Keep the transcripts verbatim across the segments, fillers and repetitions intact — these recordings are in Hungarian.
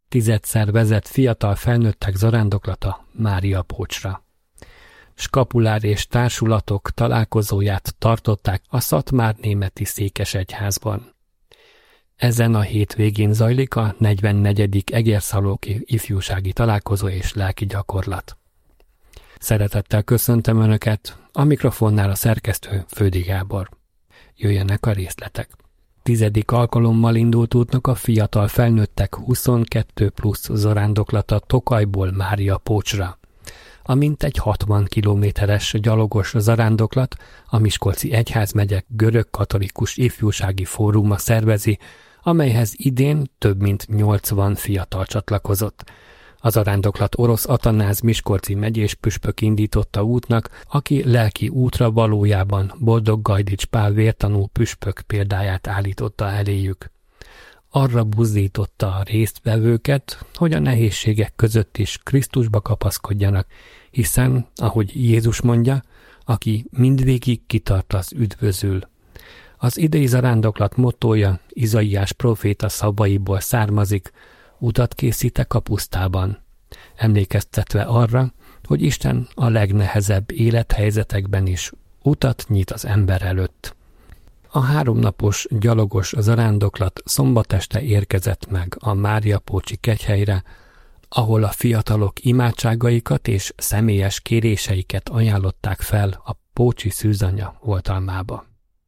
tizedszer vezet fiatal felnőttek zarándoklata Mária Pócsra. Skapulár és társulatok találkozóját tartották a szatmárnémeti székesegyházban. Ezen a hétvégén zajlik a negyvennegyedik Egerszalóki ifjúsági találkozó és lelki gyakorlat. Szeretettel köszöntöm Önöket, a mikrofonnál a szerkesztő Fődi Gábor. Jöjjenek a részletek. Tizedik alkalommal indult útnak a fiatal felnőttek huszonkettő plusz zarándoklata Tokajból Mária Pócsra. A mintegy hatvan kilométeres gyalogos zarándoklat a Miskolci Egyházmegye görög-katolikus ifjúsági fóruma szervezi, amelyhez idén több mint nyolcvan fiatal csatlakozott. A zarándoklat Orosz Atanáz miskolci megyés püspök indította útnak, aki lelki útra valójában Boldog Gajdics Pál vértanú püspök példáját állította eléjük. Arra buzdította a résztvevőket, hogy a nehézségek között is Krisztusba kapaszkodjanak, hiszen, ahogy Jézus mondja, aki mindvégig kitart, az üdvözül. Az idei zarándoklat mottója Izaiás próféta szavaiból származik: utat készítek a pusztában, emlékeztetve arra, hogy Isten a legnehezebb élethelyzetekben is utat nyit az ember előtt. A háromnapos gyalogos zarándoklat szombat este érkezett meg a Máriapócsi kegyhelyre, ahol a fiatalok imádságaikat és személyes kéréseiket ajánlották fel a Pócsi Szűzanya oltalmába.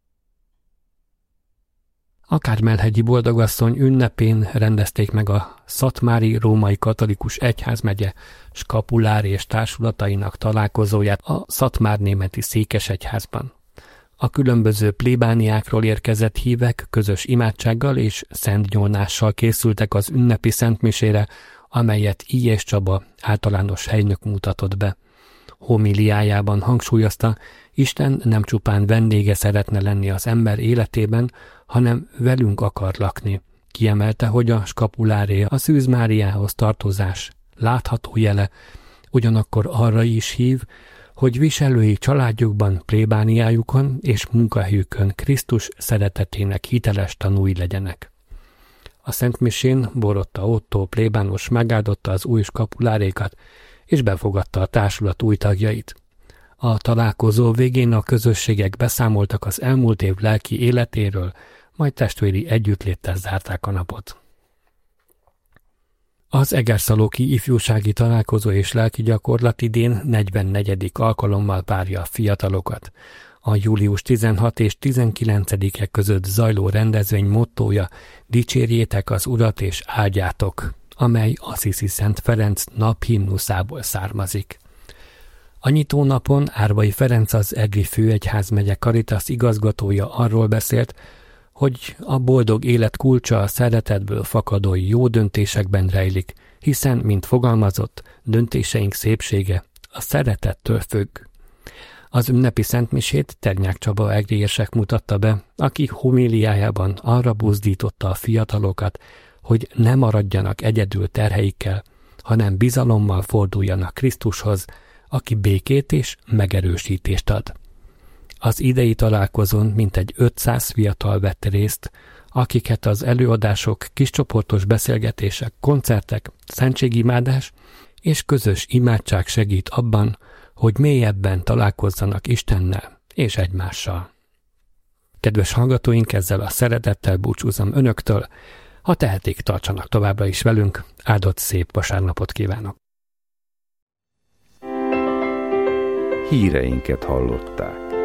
A Kármelhegyi Boldogasszony ünnepén rendezték meg a Szatmári Római Katolikus Egyházmegye skapulár és társulatainak találkozóját a szatmárnémeti székesegyházban. A különböző plébániákról érkezett hívek közös imádsággal és szentgyónással készültek az ünnepi szentmisére, amelyet Illyés Csaba általános helynök mutatott be. Homiliájában hangsúlyozta, Isten nem csupán vendége szeretne lenni az ember életében, hanem velünk akar lakni. Kiemelte, hogy a skapuláré a Szűz Máriához tartozás látható jele, ugyanakkor arra is hív, hogy viselői családjukban, plébániájukon és munkahelyükön Krisztus szeretetének hiteles tanúi legyenek. A szentmisén Borotta Ottó plébános megáldotta az új skapulárékat, és befogadta a társulat új tagjait. A találkozó végén a közösségek beszámoltak az elmúlt év lelki életéről, majd testvéri együttléttel zárták a napot. Az Egerszalóki ifjúsági találkozó és lelki gyakorlat idén negyvennegyedik alkalommal várja a fiatalokat. A július tizenhatodika és tizenkilencedike között zajló rendezvény mottója dicsérjétek az Urat és áldjátok, amely Assisi Szent Ferenc naphimnuszából származik. A nyitónapon Árvai Ferenc, az Egri Főegyházmegye Caritas igazgatója arról beszélt, hogy a boldog élet kulcsa a szeretetből fakadó jó döntésekben rejlik, hiszen, mint fogalmazott, döntéseink szépsége a szeretettől függ. Az ünnepi szentmisét Ternyák Csaba egri érsek mutatta be, aki homiliájában arra buzdította a fiatalokat, hogy ne maradjanak egyedül terheikkel, hanem bizalommal forduljanak Krisztushoz, aki békét és megerősítést ad. Az idei találkozón mintegy ötszáz fiatal vett részt, akiket az előadások, kiscsoportos beszélgetések, koncertek, szentségimádás és közös imádság segít abban, hogy mélyebben találkozzanak Istennel és egymással. Kedves hallgatóink, ezzel a szeretettel búcsúzom Önöktől, ha tehetik, tartsanak továbbra is velünk, áldott szép vasárnapot kívánok! Híreinket hallották.